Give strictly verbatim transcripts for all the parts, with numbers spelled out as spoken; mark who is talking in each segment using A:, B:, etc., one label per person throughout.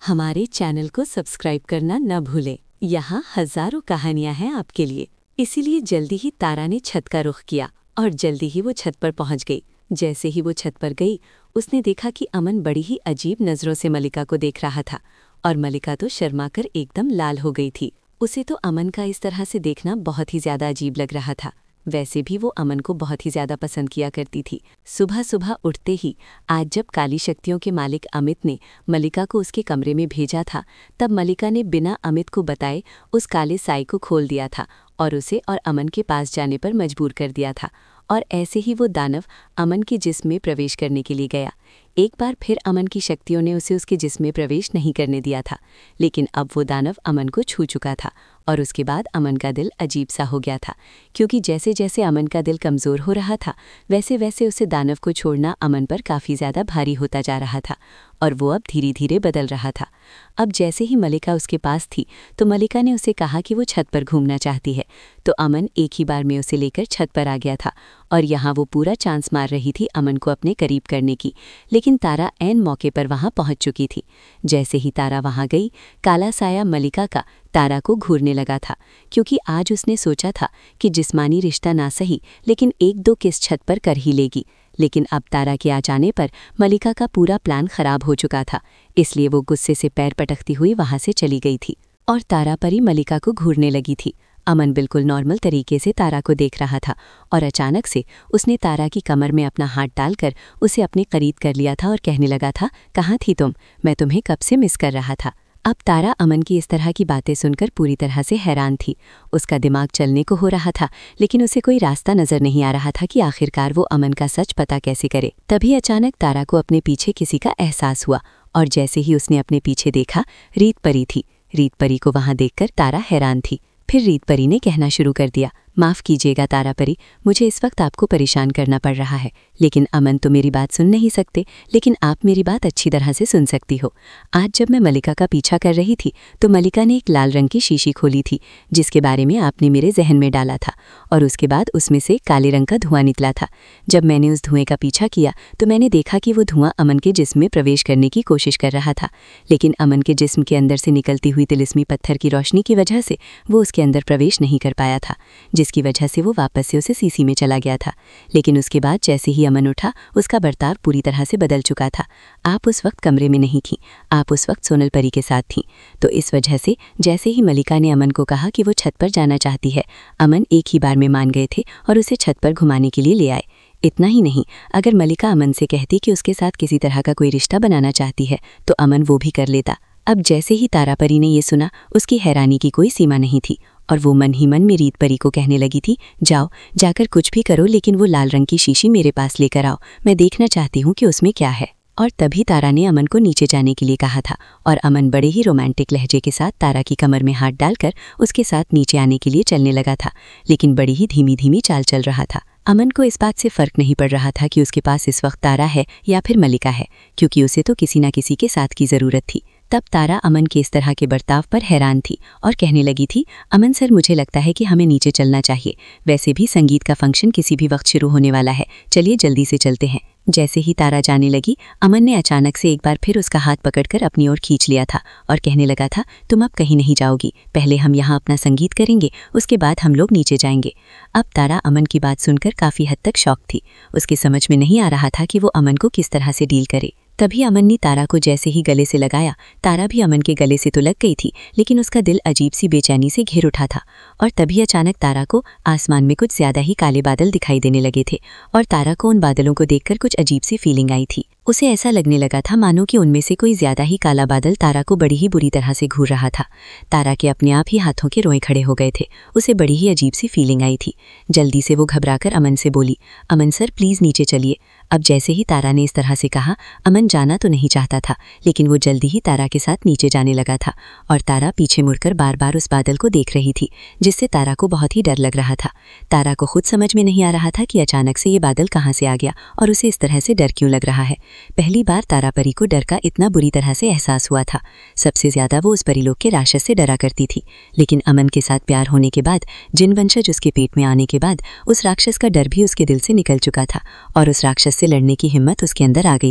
A: हमारे चैनल को सब्सक्राइब करना न भूलें। यहाँ हजारों कहानियां हैं आपके लिए। इसीलिए जल्दी ही तारा ने छत का रुख किया और जल्दी ही वो छत पर पहुंच गई। जैसे ही वो छत पर गई, उसने देखा कि अमन बड़ी ही अजीब नज़रों से मलिका को देख रहा था और मलिका तो शर्माकर एकदम लाल हो गई थी। उसे तो अमन का इस तरह से देखना बहुत ही ज़्यादा अजीब लग रहा था। वैसे भी वो अमन को बहुत ही ज़्यादा पसंद किया करती थी। सुबह सुबह उठते ही आज जब काली शक्तियों के मालिक अमित ने मलिका को उसके कमरे में भेजा था, तब मलिका ने बिना अमित को बताए उस काले साई को खोल दिया था और उसे और अमन के पास जाने पर मजबूर कर दिया था। और ऐसे ही वो दानव अमन के जिस्म में प्रवेश करने के लिए गया। एक बार फिर अमन की शक्तियों ने उसे उसके जिस्म में प्रवेश नहीं करने दिया था, लेकिन अब वो दानव अमन को छू चुका था और उसके बाद अमन का दिल अजीब सा हो गया था, क्योंकि जैसे जैसे अमन का दिल कमज़ोर हो रहा था, वैसे वैसे उसे दानव को छोड़ना अमन पर काफ़ी ज़्यादा भारी होता जा रहा था और वो अब धीरे धीरे बदल रहा था। अब जैसे ही मलिका उसके पास थी तो मलिका ने उसे कहा कि वो छत पर घूमना चाहती है, तो अमन एक ही बार में उसे लेकर छत पर आ गया था और यहाँ वो पूरा चांस मार रही थी अमन को अपने करीब करने की। लेकिन तारा ऐन मौके पर वहाँ पहुँच चुकी थी। जैसे ही तारा वहाँ गई, काला साया मलिका का तारा को घूरने लगा था, क्योंकि आज उसने सोचा था कि जिस्मानी रिश्ता ना सही लेकिन एक दो किस छत पर कर ही लेगी। लेकिन अब तारा के आ जाने पर मलिका का पूरा प्लान खराब हो चुका था, इसलिए वो गुस्से से पैर पटकती हुई वहाँ से चली गई थी और तारा परी मलिका को घूरने लगी थी। अमन बिल्कुल नॉर्मल तरीके से तारा को देख रहा था और अचानक से उसने तारा की कमर में अपना हाथ डालकर उसे अपने करीब कर लिया था और कहने लगा था, कहाँ थी तुम? मैं तुम्हें कब से मिस कर रहा था। अब तारा अमन की इस तरह की बातें सुनकर पूरी तरह से हैरान थी। उसका दिमाग चलने को हो रहा था, लेकिन उसे कोई रास्ता नजर नहीं आ रहा था कि आखिरकार वो अमन का सच पता कैसे करे। तभी अचानक तारा को अपने पीछे किसी का एहसास हुआ और जैसे ही उसने अपने पीछे देखा, रीत परी थी। रीत परी को वहाँ देखकर तारा हैरान थी। फिर रीत परी ने कहना शुरू कर दिया, माफ़ कीजिएगा तारा परी, मुझे इस वक्त आपको परेशान करना पड़ रहा है, लेकिन अमन तो मेरी बात सुन नहीं सकते, लेकिन आप मेरी बात अच्छी तरह से सुन सकती हो। आज जब मैं मलिका का पीछा कर रही थी तो मलिका ने एक लाल रंग की शीशी खोली थी, जिसके बारे में आपने मेरे जहन में डाला था, और उसके बाद उसमें से काले रंग का धुआं निकला था। जब मैंने उस धुएं का पीछा किया तो मैंने देखा कि वो धुआं अमन के जिस्म में प्रवेश करने की कोशिश कर रहा था, लेकिन अमन के जिस्म के अंदर से निकलती हुई तिलिस्मी पत्थर की रोशनी की वजह से वो उसके अंदर प्रवेश नहीं कर पाया था, जिसकी वजह से वो वापस से उसे सीसी में चला गया था। लेकिन उसके बाद जैसे ही अमन उठा, उसका बर्ताव पूरी तरह से बदल चुका था। आप उस वक्त कमरे में नहीं थीं, आप उस वक्त सोनल परी के साथ थीं। तो इस वजह से जैसे ही मलिका ने अमन को कहा कि वो छत पर जाना चाहती है, अमन एक ही बार में मान गए थे और उसे छत पर घुमाने के लिए ले आए। इतना ही नहीं, अगर मलिका अमन से कहती कि उसके साथ किसी तरह का कोई रिश्ता बनाना चाहती है तो अमन वो भी कर लेता। अब जैसे ही तारा परी ने ये सुना, उसकी हैरानी की कोई सीमा नहीं थी और वो मन ही मन में रीत परी को कहने लगी थी, जाओ जाकर कुछ भी करो, लेकिन वो लाल रंग की शीशी मेरे पास लेकर आओ, मैं देखना चाहती हूँ कि उसमें क्या है। और तभी तारा ने अमन को नीचे जाने के लिए कहा था और अमन बड़े ही रोमांटिक लहजे के साथ तारा की कमर में हाथ डालकर उसके साथ नीचे आने के लिए चलने लगा था, लेकिन बड़ी ही धीमी धीमी चाल चल रहा था। अमन को इस बात से फर्क नहीं पड़ रहा था कि उसके पास इस वक्त तारा है या फिर मलिका है, क्योंकि उसे तो किसी न किसी के साथ की ज़रूरत थी। तब तारा अमन के इस तरह के बर्ताव पर हैरान थी और कहने लगी थी, अमन सर, मुझे लगता है कि हमें नीचे चलना चाहिए। वैसे भी संगीत का फंक्शन किसी भी वक्त शुरू होने वाला है, चलिए जल्दी से चलते हैं। जैसे ही तारा जाने लगी, अमन ने अचानक से एक बार फिर उसका हाथ पकड़कर अपनी ओर खींच लिया था और कहने लगा था, तुम अब कहीं नहीं जाओगी, पहले हम यहाँ अपना संगीत करेंगे, उसके बाद हम लोग नीचे जाएंगे। अब तारा अमन की बात सुनकर काफ़ी हद तक शॉक थी। उसके समझ में नहीं आ रहा था कि वो अमन को किस तरह से डील करे। तभी अमन ने तारा को जैसे ही गले से लगाया, तारा भी अमन के गले से तो लग गई थी, लेकिन उसका दिल अजीब सी बेचैनी से घिर उठा था। और तभी अचानक तारा को आसमान में कुछ ज़्यादा ही काले बादल दिखाई देने लगे थे और तारा को उन बादलों को देखकर कुछ अजीब सी फीलिंग आई थी। उसे ऐसा लगने लगा था मानो कि उनमें से कोई ज़्यादा ही काला बादल तारा को बड़ी ही बुरी तरह से घूर रहा था। तारा के अपने आप ही हाथों के रोए खड़े हो गए थे। उसे बड़ी ही अजीब सी फीलिंग आई थी। जल्दी से वो घबराकर अमन से बोली, अमन सर प्लीज़ नीचे चलिए। अब जैसे ही तारा ने इस तरह से कहा, अमन जाना तो नहीं चाहता था, लेकिन वो जल्दी ही तारा के साथ नीचे जाने लगा था और तारा पीछे मुड़कर बार बार उस बादल को देख रही थी, जिससे तारा को बहुत ही डर लग रहा था। तारा को खुद समझ में नहीं आ रहा था कि अचानक से ये बादल कहाँ से आ गया और उसे इस तरह से डर क्यों लग रहा है। पहली बार तारा परी को डर का इतना बुरी तरह से एहसास हुआ था। सबसे ज़्यादा वो उस परीलोक के राक्षस से डरा करती थी, लेकिन अमन के साथ प्यार होने के बाद, जिन वंशज उसके पेट में आने के बाद, उस राक्षस का डर भी उसके दिल से निकल चुका था और उस राक्षस से लड़ने की हिम्मत उसके अंदर आ गई थी।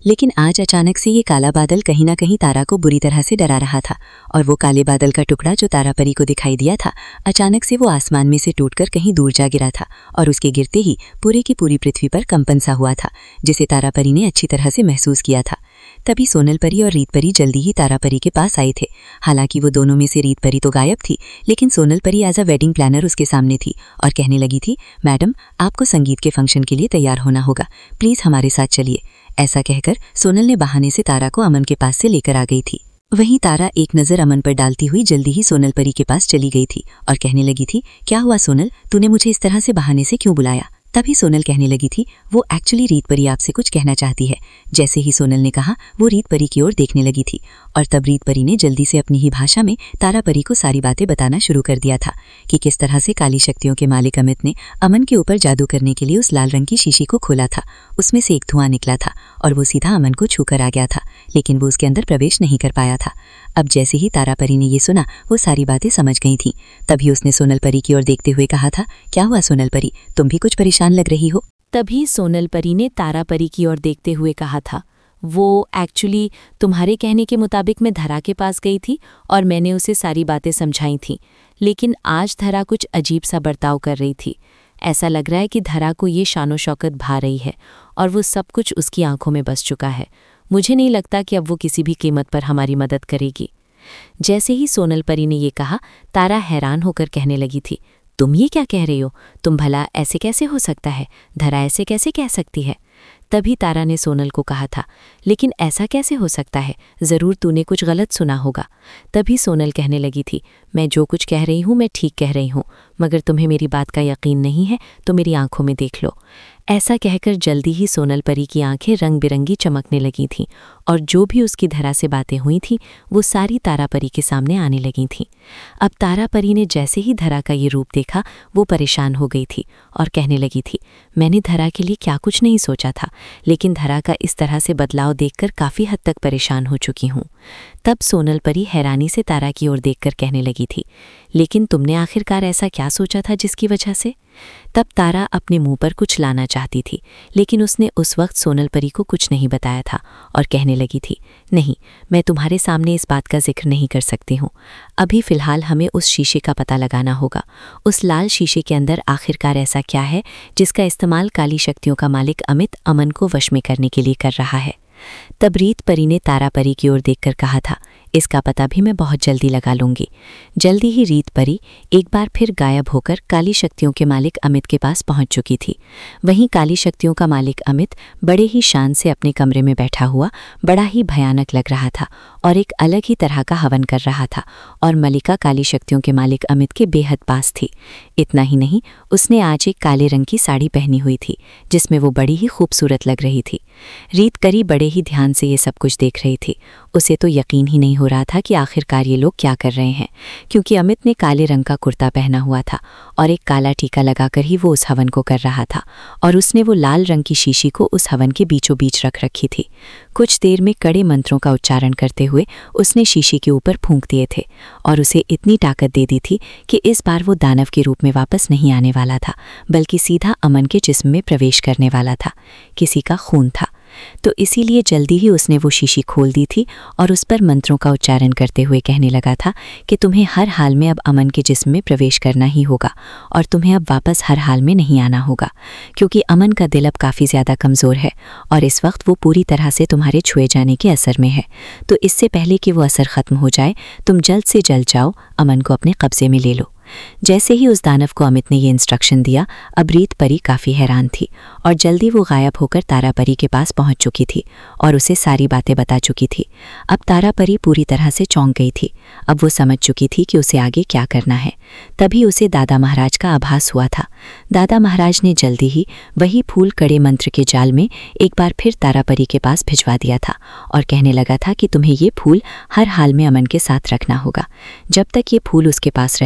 A: लेकिन आज अचानक से ये काला बादल कहीं ना कहीं तारा को बुरी तरह से डरा रहा था और वो काले बादल का टुकड़ा जो तारा परी को दिखाई दिया था, अचानक से वो आसमान में से टूटकर कहीं दूर जा गिरा था और उसके गिरते ही पूरे की पूरी पृथ्वी पर कंपन सा हुआ था, जिसे तारा परी ने अच्छी तरह से महसूस किया था। तभी सोनल परी और रीत परी जल्दी ही तारा परी के पास आए थे। हालांकि वो दोनों में से रीत परी तो गायब थी, लेकिन सोनल परी एज अ वेडिंग प्लानर उसके सामने थी और कहने लगी थी, मैडम आपको संगीत के फंक्शन के लिए तैयार होना होगा, प्लीज हमारे साथ चलिए। ऐसा कहकर सोनल ने बहाने से तारा को अमन के पास से लेकर आ गई थी। वहीं तारा एक नज़र अमन पर डालती हुई जल्दी ही सोनल परी के पास चली गई थी और कहने लगी थी, क्या हुआ सोनल, तूने मुझे इस तरह से बहाने से क्यों बुलाया? तभी सोनल कहने लगी थी, वो एक्चुअली रीत परी आपसे कुछ कहना चाहती है। जैसे ही सोनल ने कहा, वो रीत परी की ओर देखने लगी थी और तब रीत परी ने जल्दी से अपनी ही भाषा में तारा परी को सारी बातें बताना शुरू कर दिया था कि किस तरह से काली शक्तियों के मालिक अमित ने अमन के ऊपर जादू करने के लिए उस लाल रंग की शीशी को खोला था। उसमें से एक धुआं निकला था और वो सीधा अमन को छूकर आ गया था, लेकिन वो उसके अंदर प्रवेश नहीं कर पाया था। अब जैसे ही तारा परी ने ये सुना, वो सारी बातें समझ गई थी। तभी उसने सोनल परी की ओर देखते हुए कहा था, क्या हुआ सोनल परी, तुम भी कुछ परेशान लग रही हो?
B: तभी सोनल परी ने तारा परी की ओर देखते हुए कहा था, वो एक्चुअली तुम्हारे कहने के मुताबिक मैं धरा के पास गई थी और मैंने उसे सारी बातें समझाई थी, लेकिन आज धरा कुछ अजीब सा बर्ताव कर रही थी। ऐसा लग रहा है कि धरा को ये शानो शौकत भा रही है और वो सब कुछ उसकी आंखों में बस चुका है। मुझे नहीं लगता कि अब वो किसी भी कीमत पर हमारी मदद करेगी। जैसे ही सोनल परी ने ये कहा, तारा हैरान होकर कहने लगी थी, तुम ये क्या कह रही हो? तुम भला ऐसे कैसे हो सकता है? धरा ऐसे कैसे कह सकती है? तभी तारा ने सोनल को कहा था, लेकिन ऐसा कैसे हो सकता है? ज़रूर तूने कुछ गलत सुना होगा। तभी सोनल कहने लगी थी, मैं जो कुछ कह रही हूँ मैं ठीक कह रही हूँ, मगर तुम्हें मेरी बात का यकीन नहीं है तो मेरी आंखों में देख लो। ऐसा कहकर जल्दी ही सोनल परी की आंखें रंग बिरंगी चमकने लगी थीं और जो भी उसकी धरा से बातें हुई थीं वो सारी तारा परी के सामने आने लगी थीं। अब तारा परी ने जैसे ही धरा का ये रूप देखा, वो परेशान हो गई थी और कहने लगी थी, मैंने धरा के लिए क्या कुछ नहीं सोचा था, लेकिन धरा का इस तरह से बदलाव देखकर काफ़ी हद तक परेशान हो चुकी हूँ। तब सोनल परी हैरानी से तारा की ओर देखकर कहने लगी थी, लेकिन तुमने आखिरकार ऐसा क्या सोचा था जिसकी वजह से? तब तारा अपने मुंह पर कुछ लाना चाहती थी, लेकिन उसने उस वक्त सोनल परी को कुछ नहीं बताया था और कहने लगी थी, नहीं, मैं तुम्हारे सामने इस बात का जिक्र नहीं कर सकती हूँ। अभी फ़िलहाल हमें उस शीशे का पता लगाना होगा। उस लाल शीशे के अंदर आखिरकार ऐसा क्या है जिसका इस्तेमाल काली शक्तियों का मालिक अमित अमन को वश में करने के लिए कर रहा है। तब रीत परी ने तारा परी की ओर देखकर कहा था, इसका पता भी मैं बहुत जल्दी लगा लूंगी। जल्दी ही रीत परी एक बार फिर गायब होकर काली शक्तियों के मालिक अमित के पास पहुंच चुकी थी। वहीं काली शक्तियों का मालिक अमित बड़े ही शान से अपने कमरे में बैठा हुआ बड़ा ही भयानक लग रहा था और एक अलग ही तरह का हवन कर रहा था और मलिका काली शक्तियों के मालिक अमित के बेहद पास थी। इतना ही नहीं, उसने आज एक काले रंग की साड़ी पहनी हुई थी जिसमें वो बड़ी ही खूबसूरत लग रही थी। रीत परी बड़े ही ध्यान से ये सब कुछ देख रही थी। उसे तो यकीन ही नहीं हो रहा था कि आखिरकार ये लोग क्या कर रहे हैं, क्योंकि अमित ने काले रंग का कुर्ता पहना हुआ था और एक काला टीका लगाकर ही वो उस हवन को कर रहा था और उसने वो लाल रंग की शीशी को उस हवन के बीचों बीच रख रखी थी। कुछ देर में कड़े मंत्रों का उच्चारण करते हुए उसने शीशी के ऊपर फूंक दिए थे और उसे इतनी ताकत दे दी थी कि इस बार वो दानव के रूप में वापस नहीं आने वाला था, बल्कि सीधा अमन के जिस्म में प्रवेश करने वाला था। किसी का खून था, तो इसीलिए जल्दी ही उसने वो शीशी खोल दी थी और उस पर मंत्रों का उच्चारण करते हुए कहने लगा था कि तुम्हें हर हाल में अब अमन के जिस्म में प्रवेश करना ही होगा और तुम्हें अब वापस हर हाल में नहीं आना होगा, क्योंकि अमन का दिल अब काफ़ी ज़्यादा कमज़ोर है और इस वक्त वो पूरी तरह से तुम्हारे छुए जाने के असर में है। तो इससे पहले कि वो असर ख़त्म हो जाए, तुम जल्द से जल्द जाओ, अमन को अपने कब्जे में ले लो। जैसे ही उस दानव को अमित ने ये इंस्ट्रक्शन दिया, अब रीत परी काफ़ी हैरान थी और जल्दी वो गायब होकर तारा परी के पास पहुंच चुकी थी और उसे सारी बातें बता चुकी थी। अब तारा परी पूरी तरह से चौंक गई थी। अब वो समझ चुकी थी कि उसे आगे क्या करना है। तभी उसे दादा महाराज का आभास हुआ था। दादा महाराज ने जल्दी ही वही फूल कड़े मंत्र के जाल में एक बार फिर तारा परी के पास भिजवा दिया था और कहने लगा था कि तुम्हें ये फूल हर हाल में अमन के साथ रखना होगा। जब तक ये फूल उसके पास रहेगा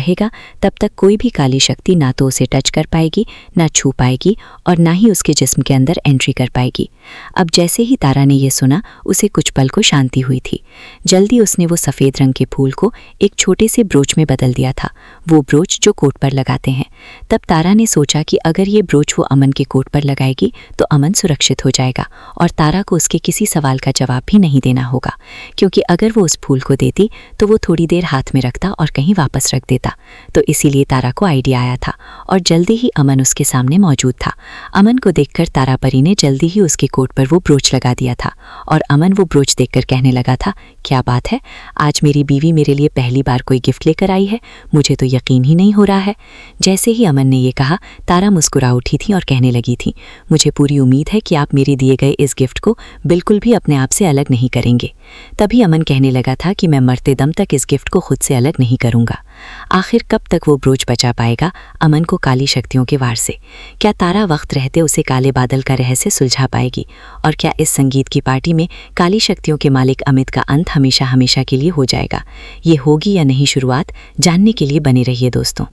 B: तब तक कोई भी काली शक्ति ना तो उसे टच कर पाएगी, ना छू पाएगी और ना ही उसके जिस्म के अंदर एंट्री कर पाएगी। अब जैसे ही तारा ने यह सुना, उसे कुछ पल को शांति हुई थी। जल्दी उसने वो सफ़ेद रंग के फूल को एक छोटे से ब्रोच में बदल दिया था, वो ब्रोच जो कोट पर लगाते हैं। तब तारा ने सोचा कि अगर ये ब्रोच वो अमन के कोट पर लगाएगी तो अमन सुरक्षित हो जाएगा और तारा को उसके किसी सवाल का जवाब भी नहीं देना होगा, क्योंकि अगर वो उस फूल को देती तो वो थोड़ी देर हाथ में रखता और कहीं वापस रख देता। तो इसीलिए तारा को आइडिया आया था और जल्दी ही अमन उसके सामने मौजूद था। अमन को देखकर तारा परी ने जल्दी ही उसके कोट पर वो ब्रोच लगा दिया था और अमन वो ब्रोच देखकर कहने लगा था, क्या बात है, आज मेरी बीवी मेरे लिए पहली बार कोई गिफ्ट लेकर आई है, मुझे तो यकीन ही नहीं हो रहा है। जैसे ही अमन ने ये कहा, तारा मुस्कुरा उठी थी और कहने लगी थी, मुझे पूरी उम्मीद है कि आप मेरे दिए गए इस गिफ्ट को बिल्कुल भी अपने आप से अलग नहीं करेंगे। तभी अमन कहने लगा था कि मैं मरते दम तक इस गिफ्ट को खुद से अलग नहीं करूंगा। आखिर कब तक वो ब्रोच बचा पाएगा अमन को काली शक्तियों के वार से? क्या तारा वक्त रहते उसे काले बादल का रहस्य सुलझा पाएगी? और क्या इस संगीत की पार्टी में काली शक्तियों के मालिक अमित का अंत हमेशा हमेशा के लिए हो जाएगा? ये होगी या नहीं शुरुआत, जानने के लिए बने रहिए दोस्तों।